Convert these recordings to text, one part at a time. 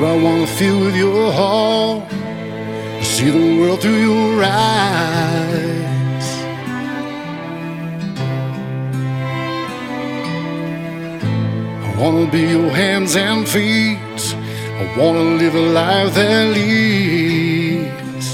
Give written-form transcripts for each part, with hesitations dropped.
I wanna feel with your heart, see the world through your eyes. I wanna be your hands and feet, I wanna live a life that leads.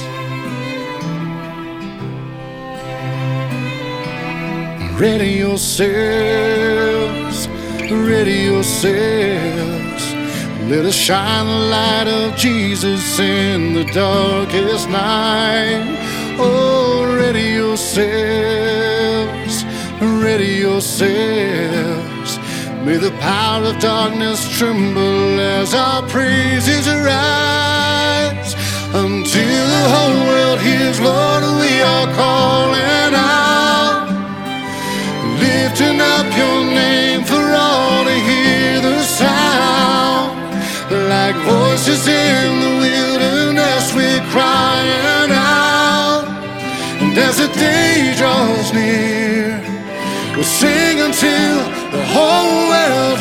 Ready yourselves, ready yourselves. Let us shine the light of Jesus in the darkest night. Oh, ready yourselves, ready yourselves. May the power of darkness tremble as our praises rise. Until the whole world hears, Lord, we are calling out, lifting up your name for all to hear the sound. Like voices in the wilderness, we're crying out. And as the day draws near, we'll sing until the whole world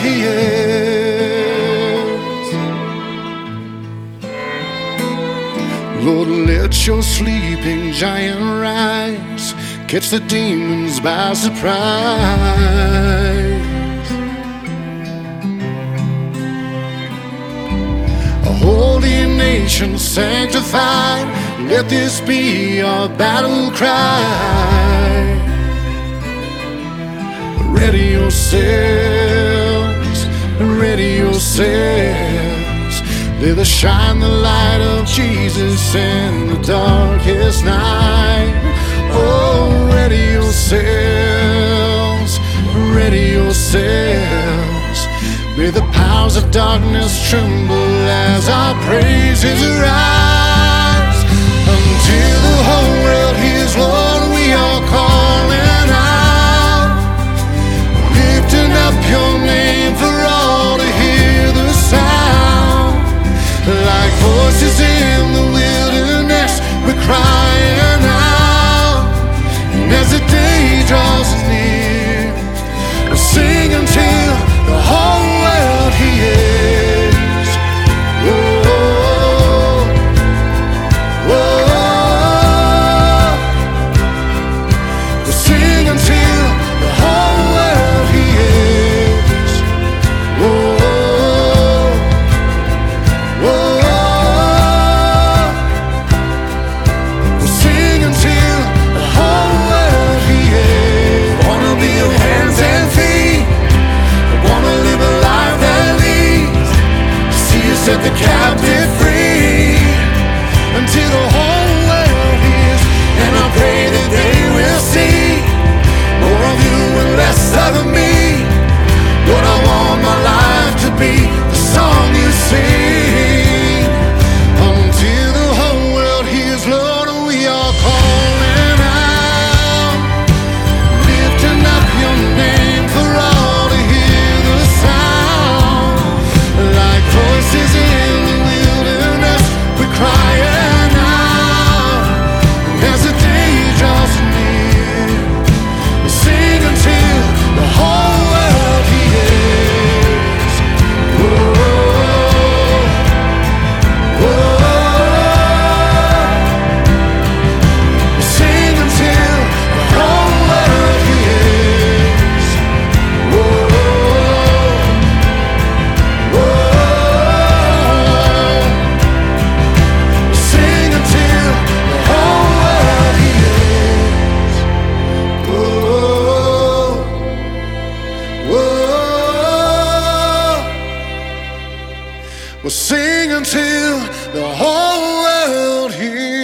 hears. Lord, let your sleeping giant rise, catch the demons by surprise. A holy nation sanctified, let this be our battle cry. Ready yourselves, ready yourselves. Let us shine the light of Jesus in the darkest night. Oh, ready yourselves, ready yourselves. May the powers of darkness tremble as our praises rise. Until the whole world hears, Lord, we are calling out, lifting up your name for all to hear the sound. Like voices in the wilderness, we're crying out. And as the day draws near, we'll sing until the whole world hears. Whoa, whoa. We'll sing until the whole world hears. Whoa, whoa. We'll sing until the whole world hears. Wanna be your hands and feet, wanna live a life that leads, see you set the captive free, until the whole world hears. And I pray that they will see more of you and less of me. Lord, I want my life to be the song you sing. Until the whole world hears, Lord, we are calling out, lifting up your name for all to hear the sound. Like voices in the wilderness, we're crying out. And as the day draws near, we sing until the whole world hears. Whoa, whoa. We sing until the whole world hears. Whoa, whoa. Sing until the whole world hears. Whoa, whoa. We'll sing until the whole world hears.